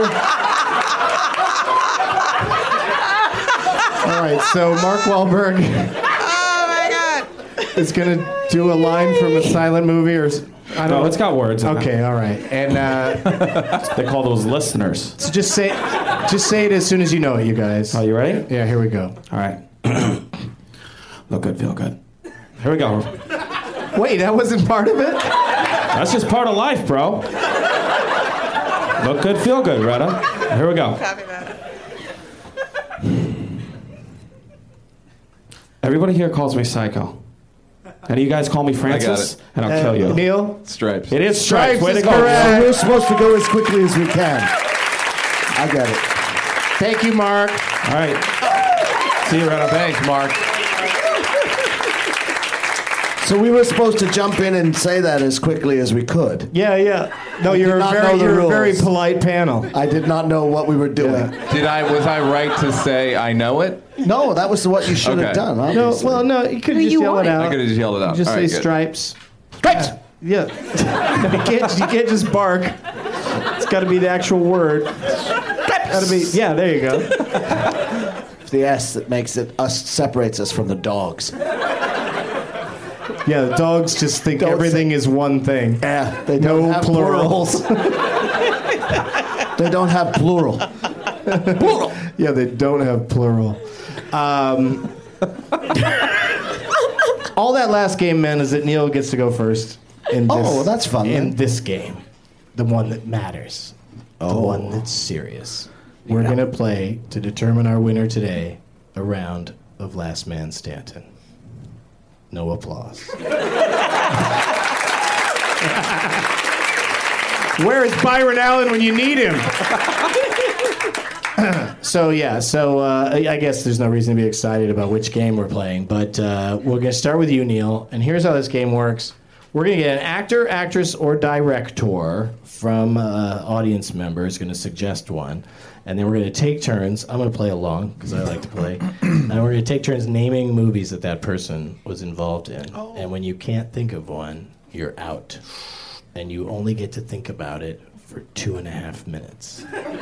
All right, so Mark Wahlberg Oh my God. is gonna do a line from a silent movie, or s- I don't. No, it's got words. in it. Okay, all right, and uh, They call those listeners. so just say, just say it as soon as you know it, you guys. Are you ready? Yeah, here we go. All right. Look good, feel good. Here we go. Wait, that wasn't part of it. That's just part of life, bro. Look good, feel good, Retta. Here we go. Copy that. Everybody here calls me Psycho. And you guys call me Francis, it. and I'll kill you. Neil. Stripes. It is Stripes. Stripes Way to is go. correct. Neil. We're supposed to go as quickly as we can. I get it. Thank you, Mark. All right. See you, Retta. Thanks, Mark. So we were supposed to jump in and say that as quickly as we could. Yeah, yeah. No, I you're did a not know very, the you're a very rules. polite panel. I did not know what we were doing. Did I? Was I right to say I know it? No, that was what you should have Okay. done. No, Obviously. well, no, you could Who just you yell want? it out. I could have just yelled it out. Just All say right, good. stripes. Stripes! Yeah. you, can't, you can't just bark. It's got to be the actual word. Got to be. Yeah, there you go. It's the S that makes it us separates us from the dogs. Yeah, the dogs just think Don't everything is one thing. Yeah, they don't No have plurals. They don't have plural. Plural. Yeah, they don't have plural. Um, all that last game meant is that Neil gets to go first. In this, Oh, well, that's fun, In then. this game, the one that matters, the Oh. one that's serious. We're going to play, to determine our winner today, a round of Last Man Stanton. No applause. Where is Byron Allen when you need him? So yeah, so uh, I I guess there's no reason to be excited about which game we're playing, but uh, we're going to start with you, Neil. And here's how this game works: we're going to get an actor, actress, or director from uh, audience members going to suggest one, and then we're going to take turns. I'm going to play along because I like to play, and we're going to take turns naming movies that that person was involved in. Oh. And when you can't think of one, you're out, and you only get to think about it for two and a half minutes.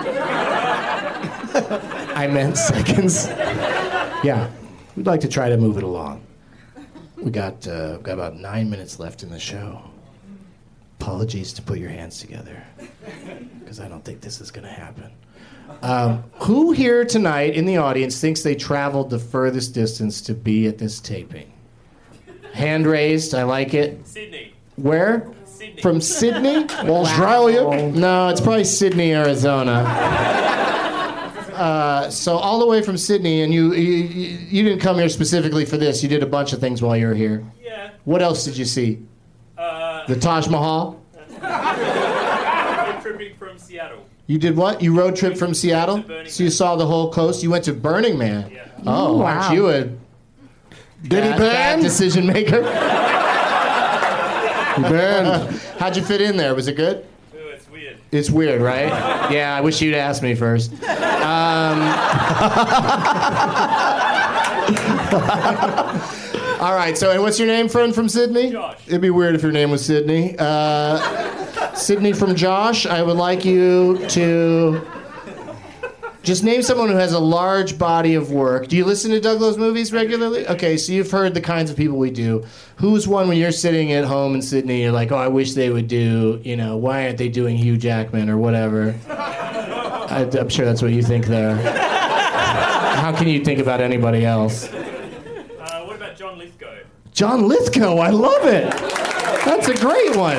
I meant seconds. Yeah, we'd like to try to move it along. We got uh, got about nine minutes left in the show. Apologies to put your hands together, because I don't think this is going to happen. Um, who here tonight in the audience thinks they traveled the furthest distance to be at this taping? Hand raised. I like it. Sydney. Where? Sydney. From Sydney? Australia? No, it's probably Sydney, Arizona. Uh, so all the way from Sydney, and you, you you didn't come here specifically for this. You did a bunch of things while you were here. Yeah. What else did you see? Uh, The Taj Mahal? road tripping from Seattle. You did what? You road trip from Seattle? So you saw the whole coast? You went to Burning Man? Yeah. Oh, Wow. aren't you a bad, bad decision maker? Burned. How'd you fit in there? Was it good? Oh, it's weird. It's weird, right? Yeah, I wish you'd asked me first. Um, all right, so and what's your name, friend from Sydney? Josh. It'd be weird if your name was Sydney. Uh, Sydney from Josh, I would like you to just name someone who has a large body of work. Do you listen to Doug Lowe's movies regularly? Okay, so you've heard the kinds of people we do. Who's one when you're sitting at home in Sydney, you're like, oh, I wish they would do, you know, why aren't they doing Hugh Jackman or whatever? I, I'm sure that's what you think there. How can you think about anybody else? Uh, what about John Lithgow? John Lithgow, I love it. That's a great one.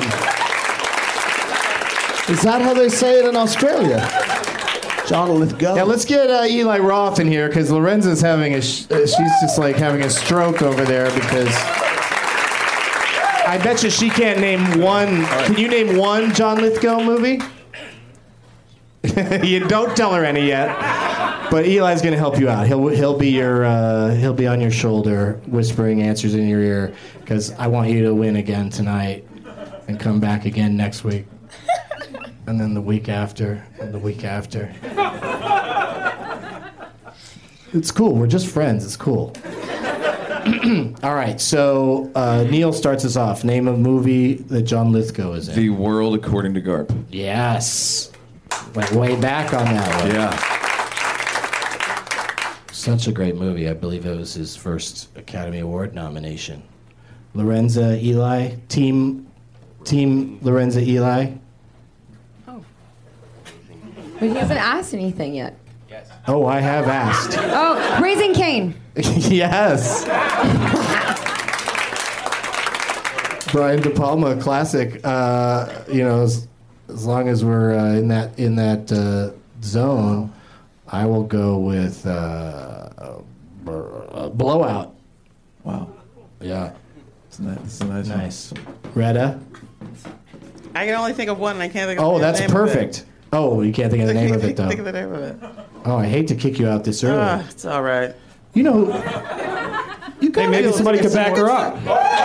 Is that how they say it in Australia? John Lithgow. Yeah, let's get uh, Eli Roth in here because Lorenza's having a. Sh- uh, she's just like having a stroke over there because. I bet you she can't name one. Can you name one John Lithgow movie? You don't tell her any yet. But Eli's gonna help you out. He'll he'll be your uh, he'll be on your shoulder, whispering answers in your ear because I want you to win again tonight and come back again next week. And then the week after, and the week after. It's cool. We're just friends. It's cool. All right. So uh, Neil starts us off. Name a movie that John Lithgow is in. The World According to Garp. Yes. Went way back on that one. Yeah. Such a great movie. I believe it was his first Academy Award nomination. Lorenza, Eli, team, team Lorenza, Eli. But he hasn't asked anything yet. Oh, I have asked. Oh, Raising Cain. Yes. Brian De Palma, classic. Uh, you know, as, as long as we're uh, in that in that uh, zone, I will go with uh, uh, Blowout. Wow. Yeah. It's a nice. It's a nice. Nice. Retta. I can only think of one, and I can't think of Oh, the that's name of it. perfect. Oh, you can't think of the name of it though. Think of the name of it. Oh, I hate to kick you out this early. Ah, it's all right. You know, you Hey, maybe somebody could back her up.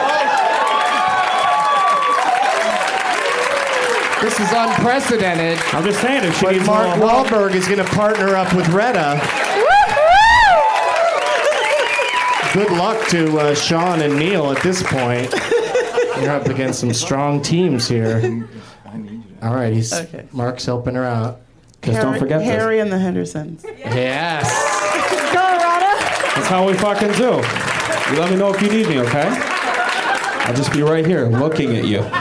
This is unprecedented. I'm just saying, if she But needs Mark more help- Wahlberg is going to partner up with Retta. Good luck to uh, Sean and Neil at this point. You're up against some strong teams here. All right, he's Okay. Mark's helping her out. Just don't Harry- forget this. Harry and the Hendersons. Yes. That's how we fucking do. You let me know if you need me, okay? I'll just be right here looking at you.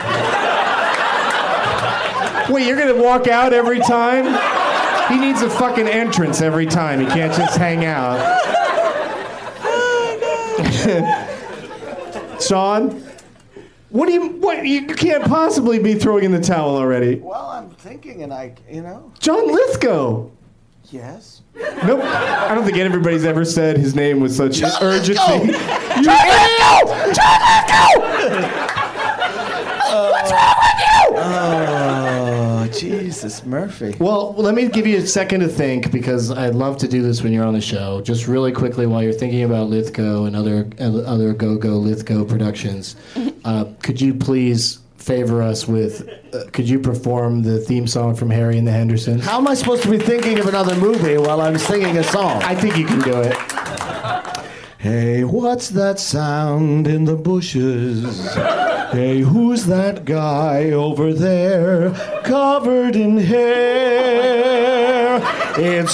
Wait, you're going to walk out every time? He needs a fucking entrance every time. He can't just hang out. Sean? What do you? What you can't possibly be throwing in the towel already? Well, I'm thinking, and I, you know. John Lithgow. Yes. Nope. I don't think anybody's ever said his name with such John urgency. Lithgow! John Lithgow! John Lithgow! What's wrong with you? Oh, Jesus, Murphy. Well, let me give you a second to think, because I'd love to do this when you're on the show. Just really quickly, while you're thinking about Lithgow and other other Go-Go Lithgow productions, uh, could you please favor us with, uh, could you perform the theme song from Harry and the Hendersons? How am I supposed to be thinking of another movie while I'm singing a song? I think you can do it. Hey, what's that sound in the bushes? Hey, who's that guy over there, covered in hair? It's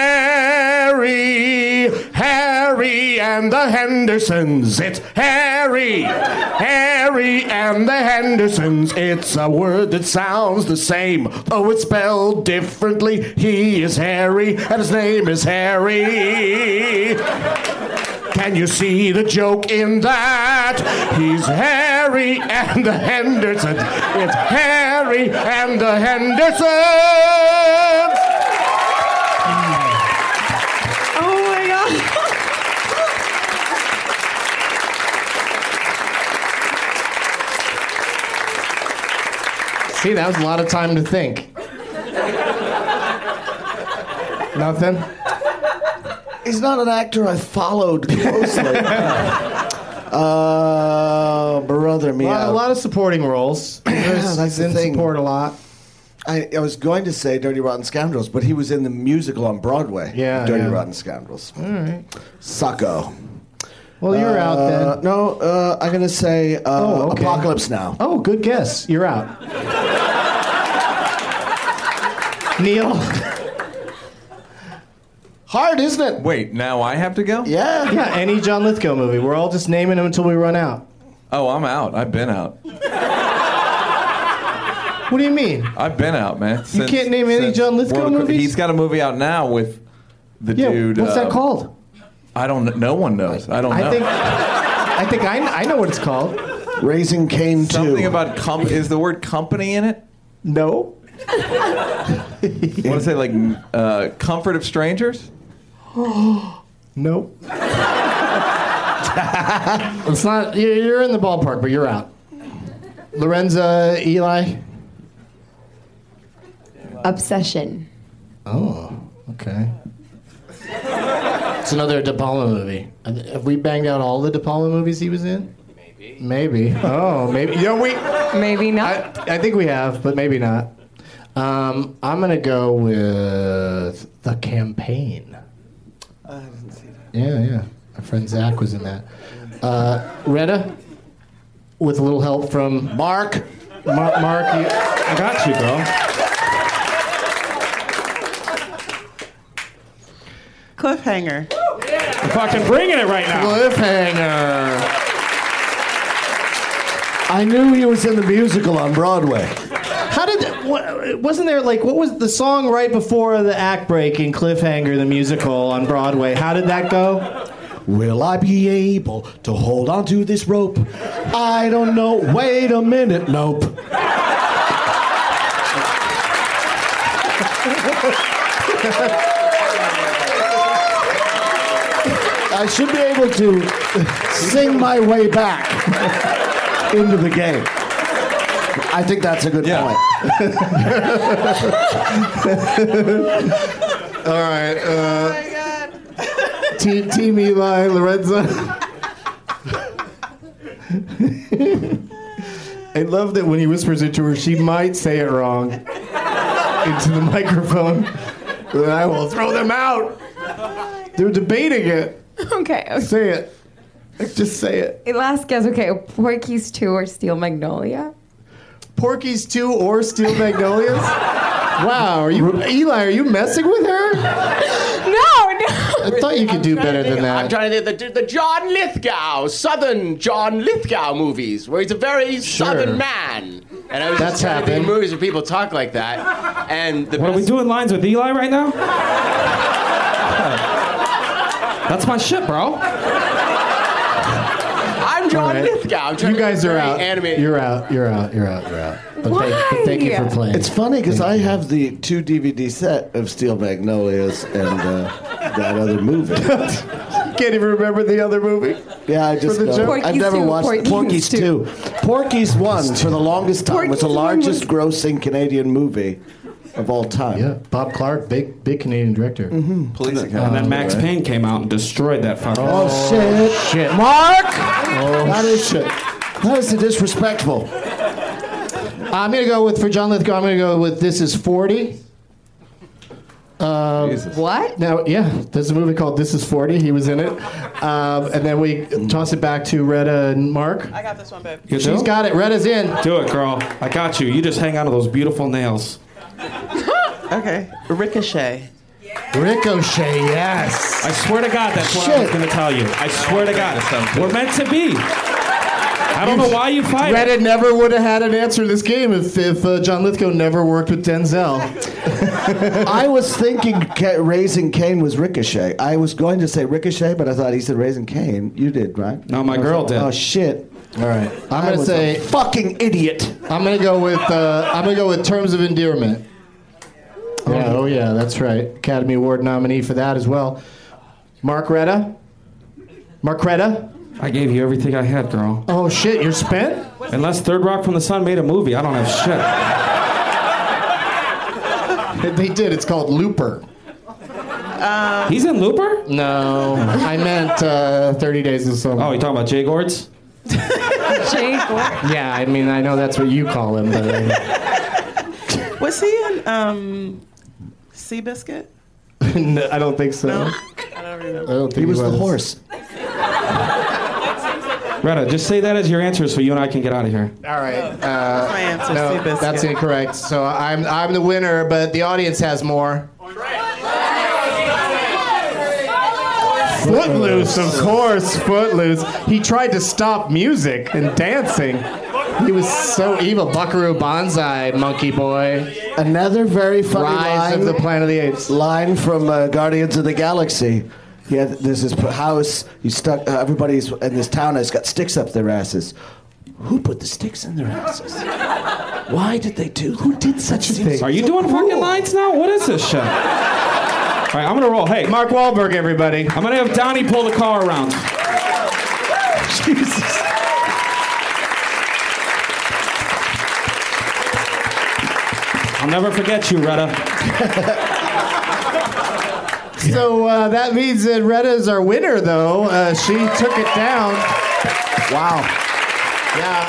Harry, Harry and the Hendersons. It's Harry, Harry and the Hendersons. It's a word that sounds the same, though it's spelled differently. He is Harry, and his name is Harry. Can you see the joke in that? He's Harry and the Hendersons. It's Harry and the Hendersons. Oh my God. See, that was a lot of time to think. Nothing? He's not an actor I followed closely. uh, brother, me A lot, a out. lot of supporting roles. Yeah, that's the in thing. support a lot. I, I was going to say Dirty Rotten Scoundrels, but he was in the musical on Broadway. Yeah, Dirty yeah. Rotten Scoundrels. All right. Sucko. Well, you're Uh, out then. No, uh, I'm going to say uh, Oh, okay. Apocalypse Now. Oh, good guess. You're out. Neil. Hard, isn't it? Wait, now I have to go? Yeah. Yeah, any John Lithgow movie. We're all just naming them until we run out. Oh, I'm out. I've been out. What do you mean? I've been out, man. You can't name any since John Lithgow World of- movies? He's got a movie out now with the Yeah, dude. what's that um, called? I don't. kn- No one knows. I don't know. I think I think I, I know what it's called. Raising Cain two. Something about com- is the word company in it? No. I want to say like uh, Comfort of Strangers. Nope. It's not. You're you're in the ballpark, but you're out. Lorenza, Eli. Obsession. Oh, okay. It's another De Palma movie. Have we banged out all the De Palma movies he was in? Maybe. Maybe. Oh, maybe. You know, we. Maybe not. I, I think we have, but maybe not. Um, I'm gonna go with The Campaign. I didn't see that. Yeah, yeah. My friend Zach was in that. Uh, Retta, with a little help from Mark. Mar- Mark. You, I got you, bro. Cliffhanger. I'm fucking bringing it right now. Cliffhanger. I knew he was in the musical on Broadway. How did that, what, wasn't there like what was the song right before the act break in Cliffhanger the musical on Broadway? How did that go? Will I be able to hold on to this rope? I don't know. Wait a minute. Nope. I should be able to sing my way back into the game. I think that's a good Yeah. point. All right. Uh, team, team Eli, Lorenza. I love that when he whispers it to her, she might say it wrong into the microphone. Then I will throw them out. They're debating it. Okay. okay. Say it. Just say it. Last guess. Okay. Porky's two or Steel Magnolia? Porky's two or Steel Magnolias? Wow. Are you Eli? Are you messing with her? No, no. I thought you could do better than I'm that. trying to think the, the John Lithgow, Southern John Lithgow movies, where he's a very Sure. Southern man. And I was That's just trying to think happened. of movies where people talk like that. And the What, are we best- doing lines with Eli right now? That's my shit, bro. I'm John right. Lithgow. I'm trying You to guys be are very out. Animated. You're out. You're out. You're out. You're out. But thank, but thank you for playing. It's funny because I have the two D V D set of Steel Magnolias and uh, that other movie. Can't even remember the other movie. Yeah, I just For the know. joke? I've Porky's never two, watched Porky's Porky's two. two. Porky's one for the longest time was the Porky's one largest was- grossing Canadian movie of all time. Yeah, Bob Clark, big big Canadian director. Mm-hmm. Police And then Max Payne came out and destroyed that fucker. Oh, shit. Shit. Mark! Oh, that is shit. That is disrespectful. I'm gonna go with for John Lithgow. I'm gonna go with This Is forty. Um, what? Now, yeah, there's a movie called This Is forty. He was in it, um, and then we toss it back to Retta and Mark. I got this one, babe. You She's do? got it. Retta's in. Do it, girl. I got you. You just hang on to those beautiful nails. Okay. Ricochet. Ricochet, yes. I swear to God, that's what I was going to tell you. I swear to God, we're meant to be. I don't know why you fight. Reddit never would have had an answer to this game if, if uh, John Lithgow never worked with Denzel. I was thinking Ca- Raising Cain was Ricochet. I was going to say Ricochet, but I thought he said Raising Cain. You did, right? No, my girl did. Oh, shit. All right. I'm I gonna was say a fucking idiot. I'm gonna go with uh, I'm gonna go with Terms of Endearment. Yeah, oh yeah, that's right. Academy Award nominee for that as well. Mark Retta. Mark Retta. I gave you everything I had, girl. Oh shit, you're spent? Unless Third Rock from the Sun made a movie, I don't have shit. They did. It's called Looper. Um, He's in Looper? No, I meant uh, thirty Days of Summer. Oh, you talking about Jay Gords? Jay Gordon. Yeah, I mean, I know that's what you call him, but uh, Was he in um, Seabiscuit? no, I don't think so. No, I don't remember. I don't think He was the horse. Retta, just say that as your answer so you and I can get out of here. All right. Uh, That's my answer, no, Seabiscuit. that's incorrect. So I'm I'm the winner, but the audience has more. Footloose, of course, Footloose. He tried to stop music and dancing. He was so evil. Buckaroo Banzai, Monkey Boy. Another very funny Rise line. of the Planet of the Apes. Line from uh, Guardians of the Galaxy. Yeah, there's this house. He stuck. Uh, everybody's in this town has got sticks up their asses. Who put the sticks in their asses? Why did they do? Who did such a thing? Are you doing fucking lines now? What is this shit? All right, I'm gonna roll. Hey, Mark Wahlberg, everybody. I'm gonna have Donnie pull the car around. Jesus. I'll never forget you, Retta. So uh, that means that Retta is our winner, though. Uh, she took it down. Wow. Yeah.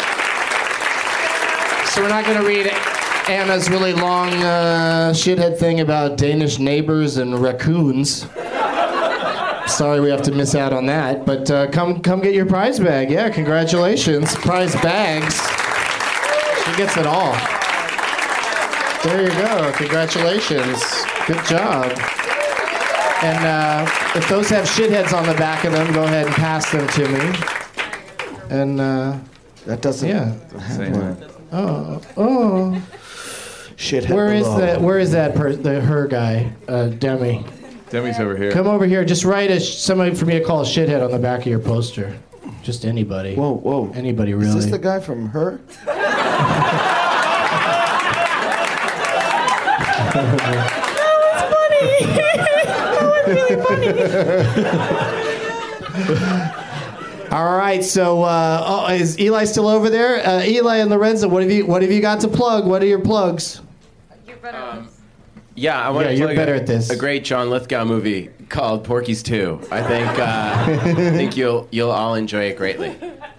So we're not going to read Anna's really long uh, shithead thing about Danish neighbors and raccoons. Sorry we have to miss out on that. But uh, come come get your prize bag. Yeah, congratulations. Prize bags. She gets it all. There you go. Congratulations. Good job. And uh, if those have shitheads on the back of them, go ahead and pass them to me. And uh, that doesn't. Yeah. Same. Oh, oh. Shithead. Where is below. that? Where is that? Per- the her guy, uh, Demi. Demi's over here. Come over here. Just write a sh- somebody for me to call a shithead on the back of your poster. Just anybody. Whoa, whoa. Anybody really? Is this the guy from Her? All right. So, uh, oh, is Eli still over there? Uh, Eli and Lorenzo, what have you what have you got to plug? What are your plugs? Yeah, I want Yeah, to you're plug better a, at this. a great John Lithgow movie called Porky's two. I think uh, I think you'll you'll all enjoy it greatly.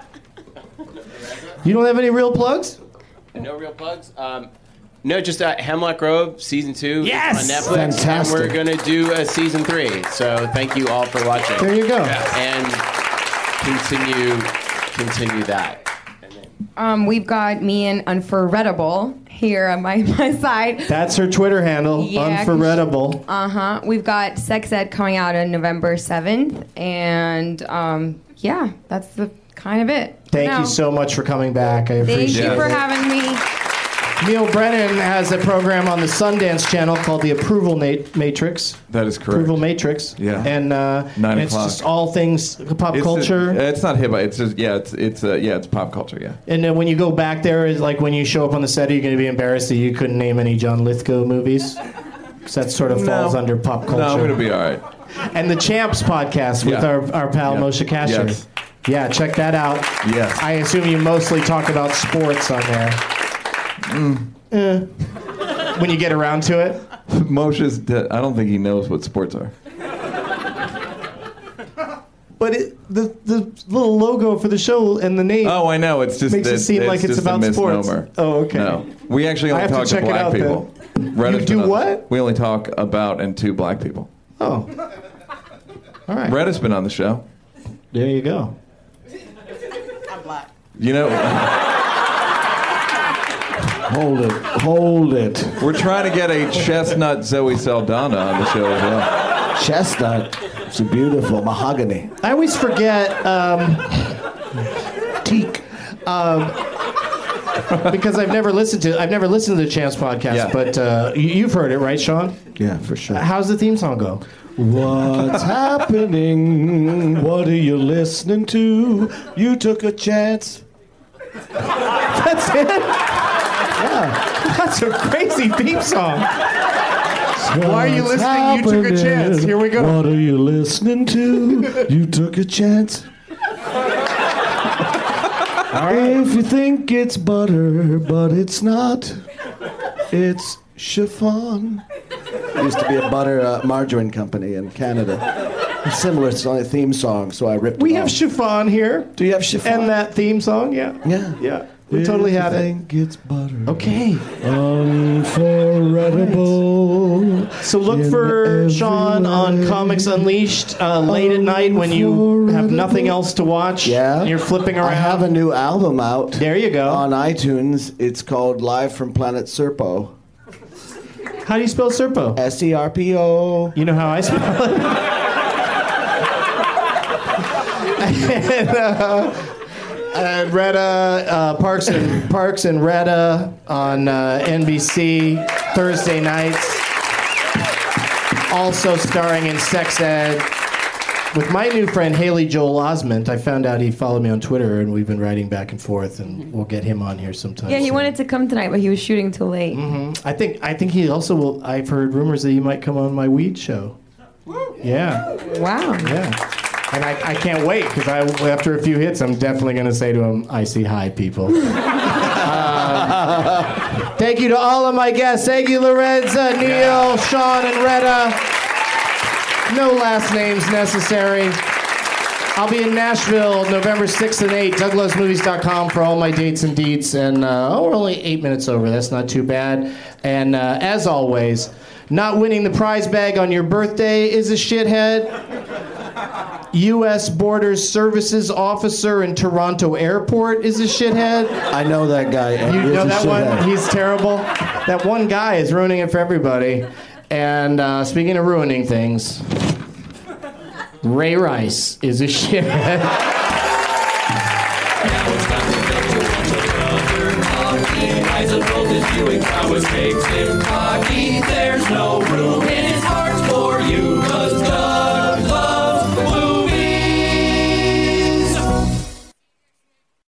You don't have any real plugs? No real plugs. Um, no, just uh, Hemlock Grove season two Yes! on Netflix, Fantastic. and we're gonna do a season three. So thank you all for watching. There you go. And continue continue that. Um, we've got me and Unforgettable here on my, my side. That's her Twitter handle. Yeah, Unforgettable. Uh huh. We've got Sex Ed coming out on November seventh, and um, yeah, that's the kind of it. Thank No. you so much for coming back. I Thank appreciate you it. for having me. Neil Brennan has a program on the Sundance Channel called The Approval Nat- Matrix. That is correct. Approval Matrix. Yeah. And, uh, Nine and it's o'clock. just all things pop It's culture. just- it's not hip hop. It's just yeah. It's it's uh, yeah. It's pop culture. Yeah. And then when you go back there, is like when you show up on the set, are you going to be embarrassed that you couldn't name any John Lithgow movies? Because that sort of falls No. under pop culture. No, I'm gonna be all right. And the Champs podcast with Yeah. our, our pal Yeah. Moshe Kasher. Yes. Yeah, check that out. Yes. I assume you mostly talk about sports on there. Mm. Eh. When you get around to it. Moshe's dead. I don't think he knows what sports are. But it, the the little logo for the show and the name. Oh, I know. It's just makes that, it seem like it's just about a sports. misnomer. Oh, okay. No, we actually I only have to talk to, check it black out, people. Reddit's You do been on- what? We only talk about and to black people. Oh. All right. Reddit's been on the show. There you go. I'm black. You know. Hold it. Hold it. We're trying to get a chestnut Zoe Saldana on the show as well. Chestnut. It's beautiful. Mahogany. I always forget. Um, teak. Um, because I've never listened to I've never listened to the Champs podcast, Yeah. but uh, you- you've heard it, right, Sean? Yeah, for sure. How's the theme song go? What's happening? What are you listening to? You took a chance. That's it? Yeah. That's a crazy theme song. Why are you What's listening? You took a chance. happening? Here we go. What are you listening to? You took a chance. If you think it's butter, but it's not, it's chiffon. It used to be a butter uh, margarine company in Canada. A similar song, theme song, so I ripped We it have off. chiffon here. Do you have chiffon? And that theme song, yeah. Yeah. Yeah. We totally have If it. you think it's butter. Okay. Unforgettable. So look in for every Sean on way. Comics Unleashed uh, late at night when you have nothing else to watch. Yeah. And you're flipping around. I have a new album out. There you go. On iTunes. It's called Live from Planet Serpo. How do you spell Serpo? S E R P O. You know how I spell it? and, uh, and Retta, uh, Parks and Parks and Retta on uh, N B C Thursday nights. Also starring in Sex Ed with my new friend Haley Joel Osment. I found out he followed me on Twitter, and we've been writing back and forth, and we'll get him on here sometime. Yeah, he soon. wanted to come tonight, but he was shooting too late. Mm-hmm. I think I think he also will. I've heard rumors that he might come on my weed show. Yeah. Wow. Yeah. And I, I can't wait because I after a few hits, I'm definitely going to say to him, "I see hi, people." uh, thank you to all of my guests. Thank you, Lorenza, Neil, Sean, and Retta. No last names necessary. I'll be in Nashville November sixth and eighth. Doug Loves Movies dot com for all my dates and deets. And uh, oh, we're only eight minutes over. That's not too bad. And uh, as always, not winning the prize bag on your birthday is a shithead. U S Borders Services officer in Toronto Airport is a shithead. I know that guy. You He is know a that shithead. one? He's terrible. That one guy is ruining it for everybody. And uh, speaking of ruining things, Ray Rice is a shithead. Eyes of gold is viewing prowess makes him cocky. There's no room in his heart.